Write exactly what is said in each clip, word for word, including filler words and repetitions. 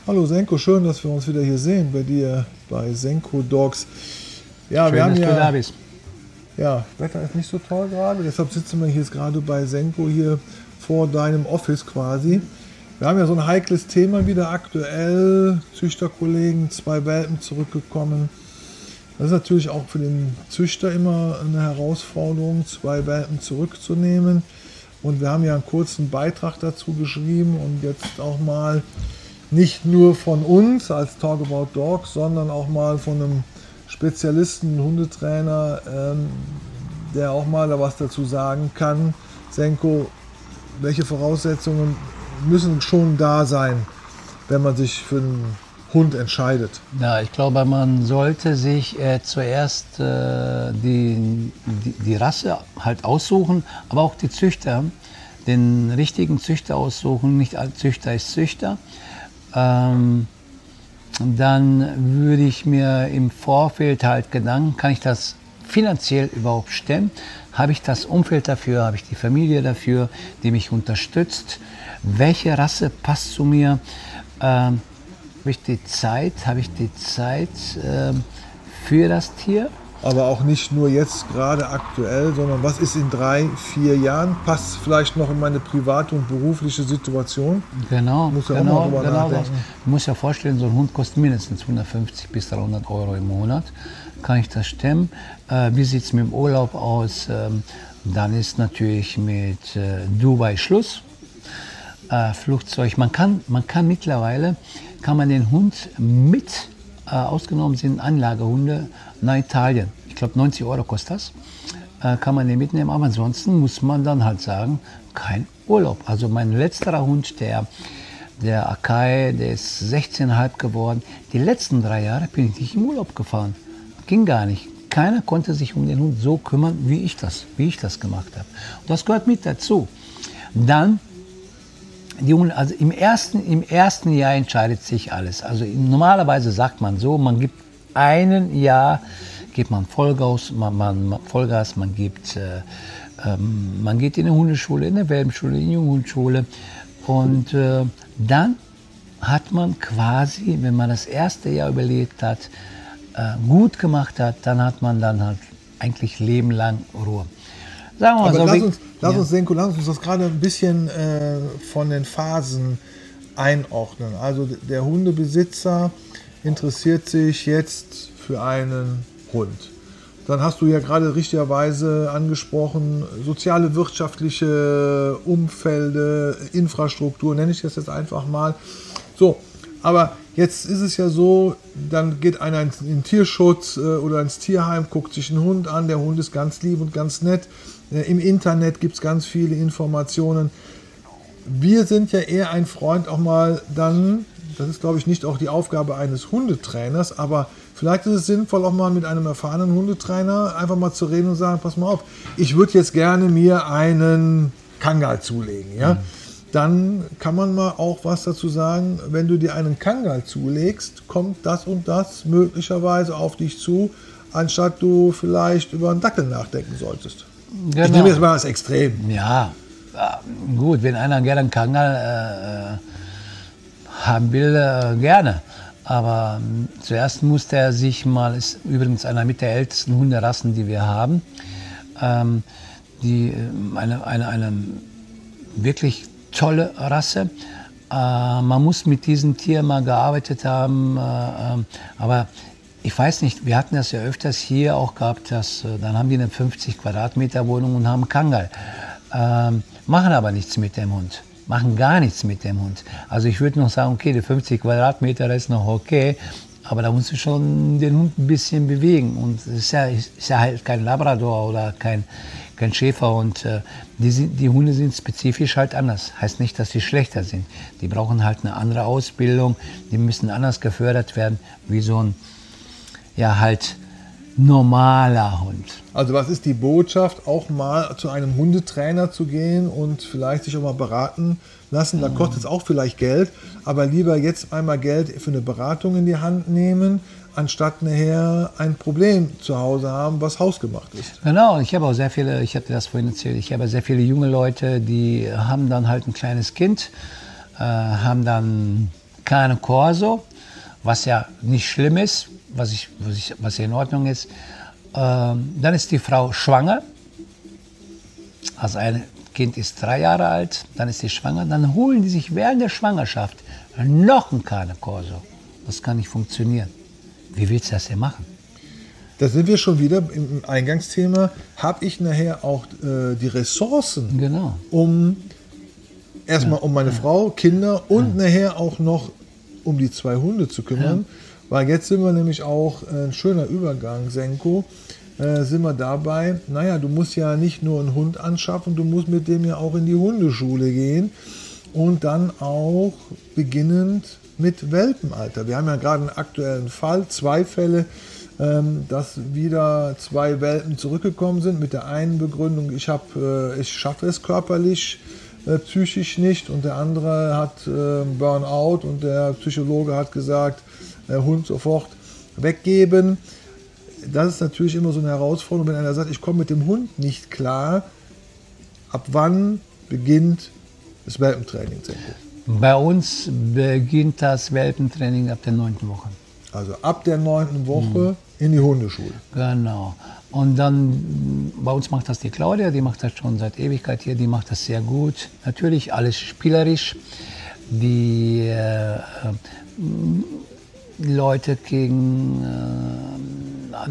Hallo Senko, schön, dass wir uns wieder hier sehen bei dir bei Senko Dogs. Ja, schön, wir haben dass ja, du da bist. Ja, Wetter ist nicht so toll gerade, deshalb sitzen wir hier jetzt gerade bei Senko hier vor deinem Office quasi. Wir haben ja so ein heikles Thema wieder aktuell, Züchterkollegen, zwei Welpen zurückgekommen. Das ist natürlich auch für den Züchter immer eine Herausforderung, zwei Welpen zurückzunehmen. Und wir haben ja einen kurzen Beitrag dazu geschrieben und jetzt auch mal nicht nur von uns als Talk About Dogs, sondern auch mal von einem Spezialisten, Hundetrainer, ähm, der auch mal da was dazu sagen kann. Senko, welche Voraussetzungen müssen schon da sein, wenn man sich für einen Hund entscheidet? Ja, ich glaube, man sollte sich äh, zuerst äh, die, die, die Rasse halt aussuchen, aber auch die Züchter, den richtigen Züchter aussuchen. Nicht all Züchter ist Züchter. Ähm, dann würde ich mir im Vorfeld halt Gedanken, kann ich das finanziell überhaupt stemmen? Habe ich das Umfeld dafür? Habe ich die Familie dafür, die mich unterstützt? Welche Rasse passt zu mir? Ähm, habe ich die Zeit? Habe ich die Zeit ähm, für das Tier? Aber auch nicht nur jetzt gerade aktuell, sondern was ist in drei, vier Jahren? Passt vielleicht noch in meine private und berufliche Situation? Genau, muss ja genau, auch mal genau. nachdenken. Du musst ja vorstellen, so ein Hund kostet mindestens hundertfünfzig bis dreihundert Euro im Monat. Kann ich das stemmen? Äh, wie sieht es mit dem Urlaub aus? Ähm, dann ist natürlich mit äh, Dubai Schluss. Äh, Flugzeug. Man kann, man kann mittlerweile, kann man den Hund mit, äh, ausgenommen sind Anlagehunde, nach Italien. Ich glaube neunzig Euro kostet das. Äh, kann man den mitnehmen, aber ansonsten muss man dann halt sagen, kein Urlaub. Also mein letzter Hund, der, der Akai, der ist sechzehn Komma fünf geworden. Die letzten drei Jahre bin ich nicht im Urlaub gefahren. Ging gar nicht. Keiner konnte sich um den Hund so kümmern, wie ich das, wie ich das gemacht habe. Und das gehört mit dazu. Dann Die, also im ersten, im ersten Jahr entscheidet sich alles. Also normalerweise sagt man so, man gibt einen Jahr, gibt man Vollgas, man, man, Vollgas, man, gibt, äh, ähm, man geht in eine Hundeschule, in eine Welpenschule, in die Junghundschule und äh, dann hat man quasi, wenn man das erste Jahr überlebt hat, äh, gut gemacht hat, dann hat man dann halt eigentlich Leben lang Ruhe. Sagen wir mal, aber so, lass uns, lass ja. uns, Senko, lass uns das gerade ein bisschen äh, von den Phasen einordnen. Also der Hundebesitzer interessiert sich jetzt für einen Hund. Dann hast du ja gerade richtigerweise angesprochen, soziale, wirtschaftliche Umfelde, Infrastruktur, nenne ich das jetzt einfach mal. So, aber jetzt ist es ja so, dann geht einer in den Tierschutz äh, oder ins Tierheim, guckt sich einen Hund an, der Hund ist ganz lieb und ganz nett. Im Internet gibt es ganz viele Informationen. Wir sind ja eher ein Freund auch mal dann, das ist glaube ich nicht auch die Aufgabe eines Hundetrainers, aber vielleicht ist es sinnvoll auch mal mit einem erfahrenen Hundetrainer einfach mal zu reden und sagen, pass mal auf, ich würde jetzt gerne mir einen Kangal zulegen. Ja? Mhm. Dann kann man mal auch was dazu sagen, wenn du dir einen Kangal zulegst, kommt das und das möglicherweise auf dich zu, anstatt du vielleicht über einen Dackel nachdenken solltest. Genau. Ich nehme jetzt mal das Extrem. Ja, gut, wenn einer gerne einen Kangal äh, haben will, äh, gerne. Aber äh, zuerst muss der sich mal, ist übrigens einer mit der ältesten Hunderassen, die wir haben, ähm, die, eine, eine, eine wirklich tolle Rasse. Äh, man muss mit diesem Tier mal gearbeitet haben, äh, aber ich weiß nicht, wir hatten das ja öfters hier auch gehabt, dass, dann haben die eine fünfzig Quadratmeter Wohnung und haben Kangal. Ähm, machen aber nichts mit dem Hund, machen gar nichts mit dem Hund. Also ich würde noch sagen, okay, die fünfzig Quadratmeter ist noch okay, aber da musst du schon den Hund ein bisschen bewegen. Und es ist ja, ist ja halt kein Labrador oder kein, kein Schäferhund. Die, die Hunde sind spezifisch halt anders. Heißt nicht, dass sie schlechter sind. Die brauchen halt eine andere Ausbildung, die müssen anders gefördert werden, wie so ein ja halt normaler Hund. Also was ist die Botschaft, auch mal zu einem Hundetrainer zu gehen und vielleicht sich auch mal beraten lassen? Da kostet es auch vielleicht Geld, aber lieber jetzt einmal Geld für eine Beratung in die Hand nehmen, anstatt nachher ein Problem zu Hause haben, was hausgemacht ist. Genau, ich habe auch sehr viele, ich habe dir das vorhin erzählt, ich habe sehr viele junge Leute, die haben dann halt ein kleines Kind, äh, haben dann Cane Corso, was ja nicht schlimm ist, was, ich, was, ich, was ja in Ordnung ist. Ähm, dann ist die Frau schwanger, also ein Kind ist drei Jahre alt, dann ist sie schwanger, dann holen die sich während der Schwangerschaft noch ein Cane Corso. Das kann nicht funktionieren. Wie willst du das denn machen? Da sind wir schon wieder im Eingangsthema. Habe ich nachher auch äh, die Ressourcen, genau. um erstmal ja. um meine ja. Frau, Kinder und ja. nachher auch noch um die zwei Hunde zu kümmern? Ja. Weil jetzt sind wir nämlich auch, äh, ein schöner Übergang, Senko, äh, sind wir dabei, naja, du musst ja nicht nur einen Hund anschaffen, du musst mit dem ja auch in die Hundeschule gehen und dann auch beginnend mit Welpenalter. Wir haben ja gerade einen aktuellen Fall, zwei Fälle, ähm, dass wieder zwei Welpen zurückgekommen sind mit der einen Begründung, ich, hab, äh, ich schaffe es körperlich, äh, psychisch nicht, und der andere hat äh, Burnout und der Psychologe hat gesagt, der Hund sofort weggeben. Das ist natürlich immer so eine Herausforderung, wenn einer sagt, ich komme mit dem Hund nicht klar. Ab wann beginnt das Welpentraining? Bei uns beginnt das Welpentraining ab der neunten Woche. Also ab der neunten Woche mhm. in die Hundeschule. Genau. Und dann, bei uns macht das die Claudia, die macht das schon seit Ewigkeit hier, die macht das sehr gut. Natürlich alles spielerisch. Die äh, Leute kriegen, äh,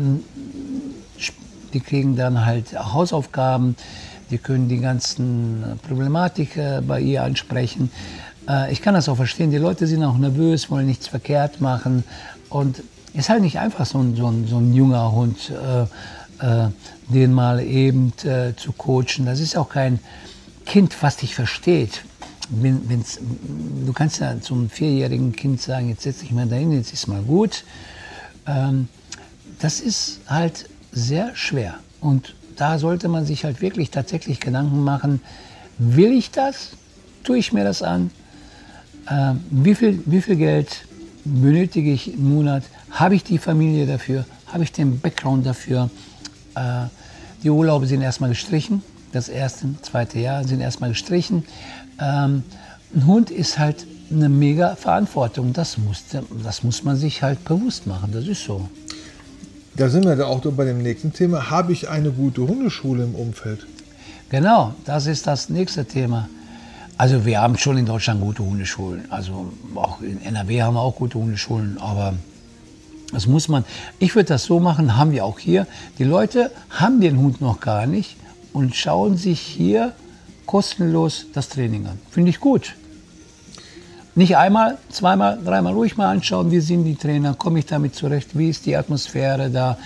die kriegen dann halt Hausaufgaben, die können die ganzen Problematik äh, bei ihr ansprechen. Äh, ich kann das auch verstehen, die Leute sind auch nervös, wollen nichts verkehrt machen, und es ist halt nicht einfach, so ein, so ein, so ein junger Hund, äh, äh, den mal eben äh, zu coachen. Das ist auch kein Kind, was dich versteht. Wenn, wenn's, du kannst ja zum vierjährigen Kind sagen, jetzt setz dich mal dahin, jetzt ist mal gut. Ähm, das ist halt sehr schwer. Und da sollte man sich halt wirklich tatsächlich Gedanken machen, will ich das? Tue ich mir das an? Ähm, wie viel, wie viel Geld benötige ich im Monat? Habe ich die Familie dafür? Habe ich den Background dafür? Äh, die Urlaube sind erstmal gestrichen. Das erste, zweite Jahr sind erstmal gestrichen. Ähm, ein Hund ist halt eine mega Verantwortung. Das muss, das muss man sich halt bewusst machen. Das ist so. Da sind wir da auch bei dem nächsten Thema. Habe ich eine gute Hundeschule im Umfeld? Genau, das ist das nächste Thema. Also wir haben schon in Deutschland gute Hundeschulen. Also auch in N R W haben wir auch gute Hundeschulen. Aber das muss man, ich würde das so machen, haben wir auch hier. Die Leute haben den Hund noch gar nicht und schauen sich hier kostenlos das Training an. Finde ich gut. Nicht einmal, zweimal, dreimal ruhig mal anschauen, wie sind die Trainer, komme ich damit zurecht, wie ist die Atmosphäre da.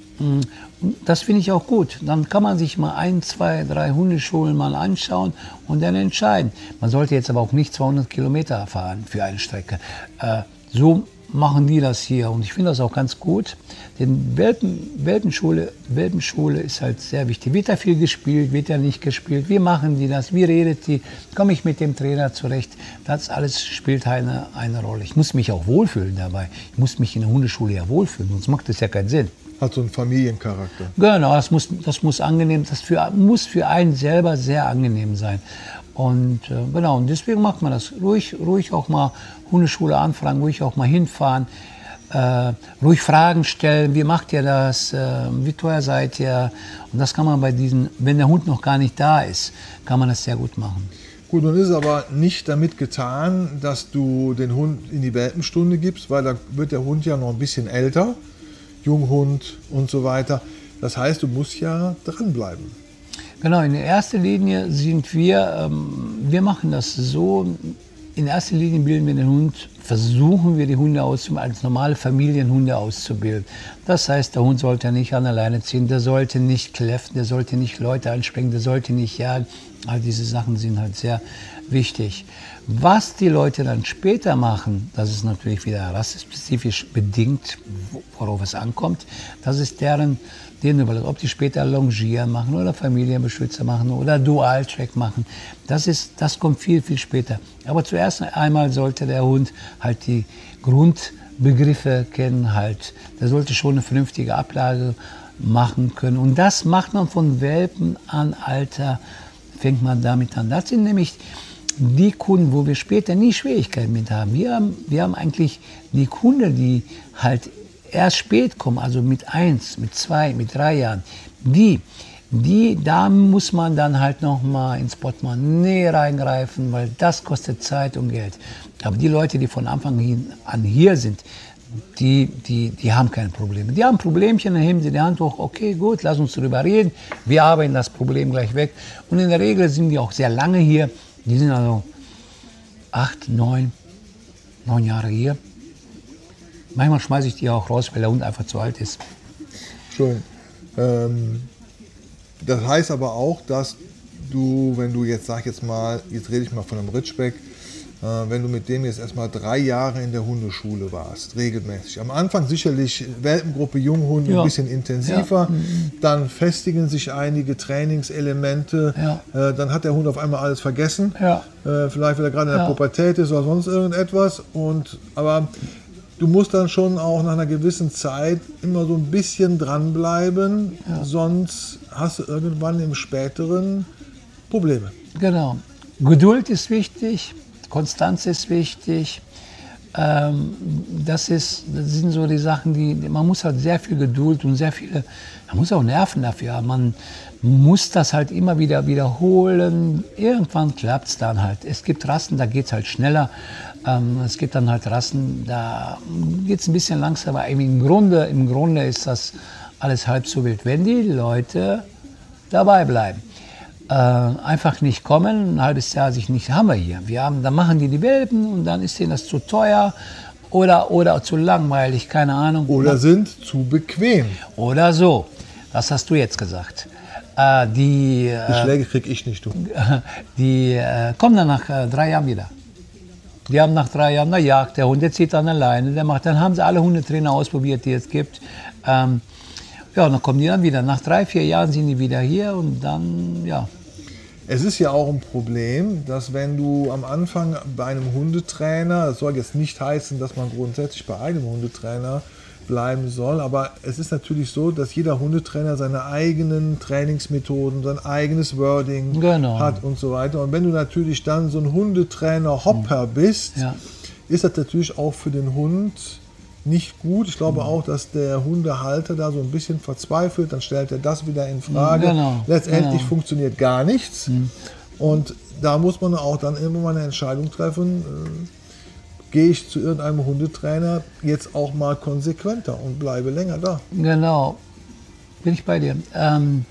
Das finde ich auch gut. Dann kann man sich mal ein, zwei, drei Hundeschulen mal anschauen und dann entscheiden. Man sollte jetzt aber auch nicht zweihundert Kilometer fahren für eine Strecke. So machen die das hier und ich finde das auch ganz gut. Denn Welpen, Welpenschule, Welpenschule ist halt sehr wichtig. Wird da viel gespielt, wird da nicht gespielt? Wie machen die das? Wie redet die? Komme ich mit dem Trainer zurecht? Das alles spielt eine, eine Rolle. Ich muss mich auch wohlfühlen dabei. Ich muss mich in der Hundeschule ja wohlfühlen, sonst macht das ja keinen Sinn. Hat so einen Familiencharakter. Genau, das muss, das muss angenehm, das für, muss für einen selber sehr angenehm sein. Und äh, genau, und deswegen macht man das ruhig, ruhig auch mal Hundeschule anfragen, ruhig auch mal hinfahren, äh, ruhig Fragen stellen, wie macht ihr das, äh, wie teuer seid ihr? Und das kann man bei diesen, wenn der Hund noch gar nicht da ist, kann man das sehr gut machen. Gut, nun ist aber nicht damit getan, dass du den Hund in die Welpenstunde gibst, weil da wird der Hund ja noch ein bisschen älter, Junghund und so weiter. Das heißt, du musst ja dranbleiben. Genau, in erster Linie sind wir, ähm, wir machen das so, in erster Linie bilden wir den Hund, versuchen wir die Hunde auszubilden, als normale Familienhunde auszubilden. Das heißt, der Hund sollte nicht an der Leine ziehen, der sollte nicht kläffen, der sollte nicht Leute anspringen, der sollte nicht jagen. All diese Sachen sind halt sehr wichtig. Was die Leute dann später machen, das ist natürlich wieder rassespezifisch bedingt, worauf es ankommt. Das ist deren, denen überlegt, ob die später Longieren machen oder Familienbeschützer machen oder Dual-Track machen. Das ist, das kommt viel, viel später. Aber zuerst einmal sollte der Hund halt die Grundbegriffe kennen, halt. Der sollte schon eine vernünftige Ablage machen können. Und das macht man von Welpen an Alter, fängt man damit an. Das sind nämlich die Kunden, wo wir später nie Schwierigkeiten mit haben, wir haben, wir haben eigentlich die Kunden, die halt erst spät kommen, also mit eins, mit zwei, mit drei Jahren, die, die, da muss man dann halt nochmal ins Portemonnaie reingreifen, weil das kostet Zeit und Geld. Aber die Leute, die von Anfang an hier sind, die, die, die haben keine Probleme. Die haben Problemchen, dann heben sie die Hand hoch, okay, gut, lass uns darüber reden, wir arbeiten das Problem gleich weg. Und in der Regel sind die auch sehr lange hier, die sind also acht, neun, neun Jahre hier. Manchmal schmeiße ich die auch raus, weil der Hund einfach zu alt ist. Schön. Ähm, das heißt aber auch, dass du, wenn du jetzt, sag jetzt mal, jetzt rede ich mal von einem Ridgeback, äh, wenn du mit dem jetzt erstmal drei Jahre in der Hundeschule warst, regelmäßig. Am Anfang sicherlich Welpengruppe, Junghunde, ja. ein bisschen intensiver. Ja. Dann festigen sich einige Trainingselemente. Ja. Äh, dann hat der Hund auf einmal alles vergessen. Ja. Äh, vielleicht, weil er gerade in der ja. Pubertät ist oder sonst irgendetwas. Und, aber du musst dann schon auch nach einer gewissen Zeit immer so ein bisschen dranbleiben, ja. sonst hast du irgendwann im späteren Probleme. Genau. Geduld ist wichtig, Konstanz ist wichtig. Ähm, das, ist, das sind so die Sachen, die man muss halt sehr viel Geduld und sehr viele, man muss auch Nerven dafür haben. Man muss das halt immer wieder wiederholen. Irgendwann klappt es dann halt. Es gibt Rassen, da geht es halt schneller. Ähm, es gibt dann halt Rassen, da geht es ein bisschen langsamer. Aber im Grunde, im Grunde ist das alles halb so wild, wenn die Leute dabei bleiben. Äh, einfach nicht kommen, ein halbes Jahr sich nicht, haben wir hier. Wir haben, dann machen die die Welpen und dann ist denen das zu teuer oder, oder zu langweilig, keine Ahnung. Oder sind zu bequem. Oder so, das hast du jetzt gesagt. Äh, die, die Schläge krieg ich nicht, du. Die äh, kommen dann nach äh, drei Jahren wieder. Die haben nach drei Jahren, na jagt der Hund, der zieht dann alleine, der macht, dann haben sie alle Hundetrainer ausprobiert, die es gibt. Ähm, ja, und dann kommen die dann wieder. Nach drei, vier Jahren sind die wieder hier und dann, ja. Es ist ja auch ein Problem, dass wenn du am Anfang bei einem Hundetrainer, das soll jetzt nicht heißen, dass man grundsätzlich bei einem Hundetrainer bleiben soll, aber es ist natürlich so, dass jeder Hundetrainer seine eigenen Trainingsmethoden, sein eigenes Wording genau. hat und so weiter. Und wenn du natürlich dann so ein Hundetrainer-Hopper bist, ja. ist das natürlich auch für den Hund nicht gut. Ich glaube auch, dass der Hundehalter da so ein bisschen verzweifelt, dann stellt er das wieder in Frage. Genau. Letztendlich genau. funktioniert gar nichts. Mhm. Und da muss man auch dann immer mal eine Entscheidung treffen, äh, gehe ich zu irgendeinem Hundetrainer jetzt auch mal konsequenter und bleibe länger da. Genau, bin ich bei dir. Ähm,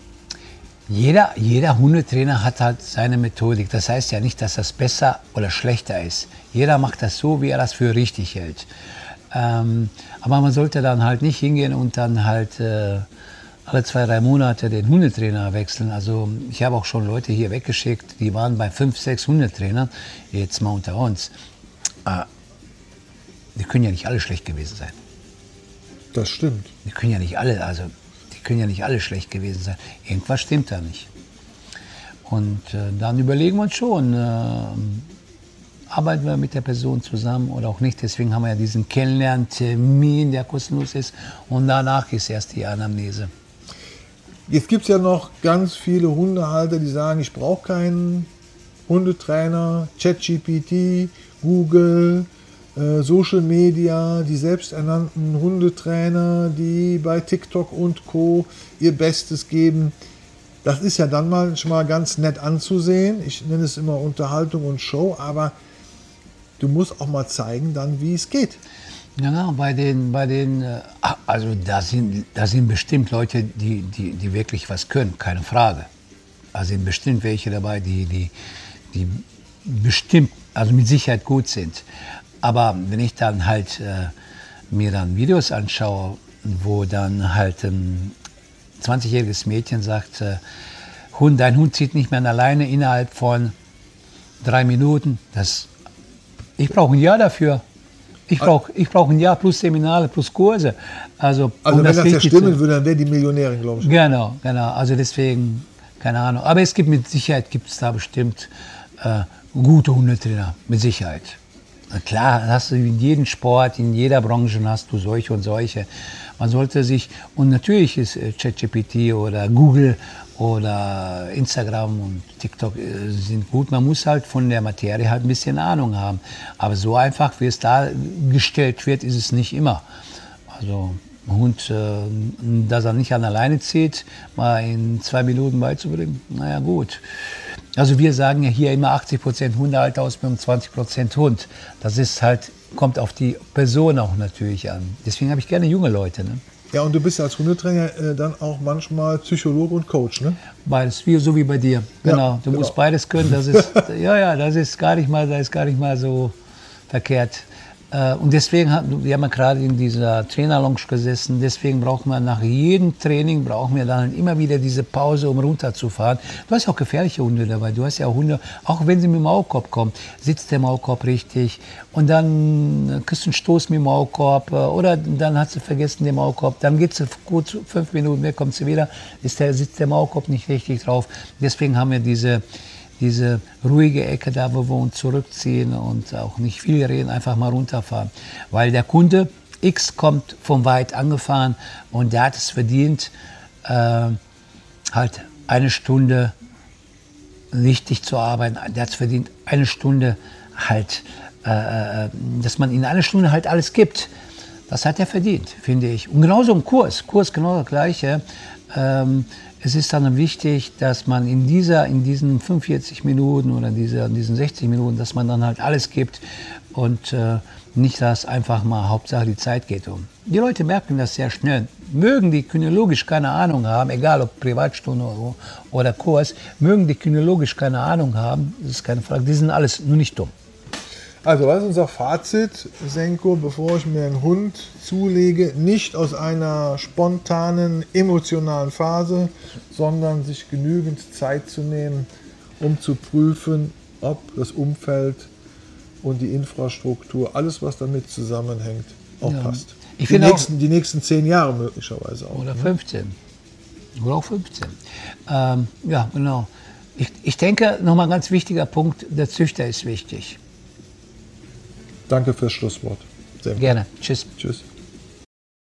jeder, jeder Hundetrainer hat halt seine Methodik. Das heißt ja nicht, dass das besser oder schlechter ist. Jeder macht das so, wie er das für richtig hält. Ähm, aber man sollte dann halt nicht hingehen und dann halt äh, alle zwei, drei Monate den Hundetrainer wechseln. Also ich habe auch schon Leute hier weggeschickt, die waren bei fünf, sechs Hundetrainern, jetzt mal unter uns. Äh, die können ja nicht alle schlecht gewesen sein. Das stimmt. Die können ja nicht alle, also die können ja nicht alle schlecht gewesen sein. Irgendwas stimmt da nicht. Und äh, dann überlegen wir uns schon, äh, arbeiten wir mit der Person zusammen oder auch nicht. Deswegen haben wir ja diesen Kennenlerntermin, der kostenlos ist. Und danach ist erst die Anamnese. Jetzt gibt es ja noch ganz viele Hundehalter, die sagen, ich brauche keinen Hundetrainer, ChatGPT, Google, äh, Social Media, die selbsternannten Hundetrainer, die bei TikTok und Co. ihr Bestes geben. Das ist ja dann manchmal ganz nett anzusehen. Ich nenne es immer Unterhaltung und Show, aber du musst auch mal zeigen, dann, wie es geht. Genau, bei den, bei den, also da sind, da sind bestimmt Leute, die, die, die wirklich was können, keine Frage. Da sind bestimmt welche dabei, die, die, die bestimmt, also mit Sicherheit gut sind. Aber wenn ich dann halt äh, mir dann Videos anschaue, wo dann halt ein zwanzigjähriges Mädchen sagt, äh, Hund, dein Hund zieht nicht mehr alleine innerhalb von drei Minuten, das, ich brauche ein Jahr dafür. Ich brauche ich brauch ein Jahr plus Seminare, plus Kurse. Also, also um wenn das das ja stimmen würde, dann wäre die Millionärin, glaube ich. Genau, genau. Also deswegen, keine Ahnung. Aber es gibt mit Sicherheit, gibt es da bestimmt äh, gute Hundetrainer, mit Sicherheit. Na klar, hast du in jedem Sport, in jeder Branche hast du solche und solche. Man sollte sich, und natürlich ist ChatGPT oder Google oder Instagram und TikTok äh, sind gut. Man muss halt von der Materie halt ein bisschen Ahnung haben. Aber so einfach, wie es dargestellt wird, ist es nicht immer. Also ein Hund, äh, dass er nicht an alleine zieht, mal in zwei Minuten beizubringen, naja gut. Also wir sagen ja hier immer achtzig Prozent Hundehalterausbildung, zwanzig Prozent Hund. Das ist halt, kommt auf die Person auch natürlich an. Deswegen habe ich gerne junge Leute. Ne? Ja, und du bist ja als Hundetrainer äh, dann auch manchmal Psychologe und Coach, ne? Beides, wie, so wie bei dir. Genau, Ja, du genau. musst beides können. Das ist, ja, ja, das ist gar nicht mal, das ist gar nicht mal so verkehrt. Und deswegen, wir haben ja gerade in dieser Trainerlounge gesessen, deswegen brauchen wir nach jedem Training, brauchen wir dann immer wieder diese Pause, um runterzufahren. Du hast ja auch gefährliche Hunde dabei, du hast ja auch Hunde, auch wenn sie mit dem Maulkorb kommen, sitzt der Maulkorb richtig und dann kriegst du einen Stoß mit dem Maulkorb oder dann hat sie vergessen den Maulkorb, dann geht sie gut fünf Minuten weg, kommt sie wieder, ist der, sitzt der Maulkorb nicht richtig drauf. Deswegen haben wir diese diese ruhige Ecke da, wo wir uns zurückziehen und auch nicht viel reden, einfach mal runterfahren. Weil der Kunde X kommt von weit angefahren und der hat es verdient, äh, halt eine Stunde richtig zu arbeiten. Der hat es verdient, eine Stunde halt, äh, dass man in einer Stunde halt alles gibt. Das hat er verdient, finde ich. Und genauso im Kurs, Kurs genau das Gleiche. Ähm, Es ist dann wichtig, dass man in, dieser, in diesen fünfundvierzig Minuten oder dieser, in diesen sechzig Minuten, dass man dann halt alles gibt und äh, nicht, dass einfach mal Hauptsache die Zeit geht um. Die Leute merken das sehr schnell. Mögen die kynologisch keine Ahnung haben, egal ob Privatstunde oder, oder Kurs, mögen die kynologisch keine Ahnung haben, das ist keine Frage, die sind alles nur nicht dumm. Also was ist unser Fazit, Senko, bevor ich mir einen Hund zulege, nicht aus einer spontanen, emotionalen Phase, sondern sich genügend Zeit zu nehmen, um zu prüfen, ob das Umfeld und die Infrastruktur, alles was damit zusammenhängt, auch ja. passt. Ich die, nächsten, auch, die nächsten zehn Jahre möglicherweise auch. Oder fünfzehn. Oder auch fünfzehn. Ähm, ja, genau. Ich, ich denke, nochmal ein ganz wichtiger Punkt, der Züchter ist wichtig. Danke fürs Schlusswort. Sehr Gerne. Tschüss. Tschüss.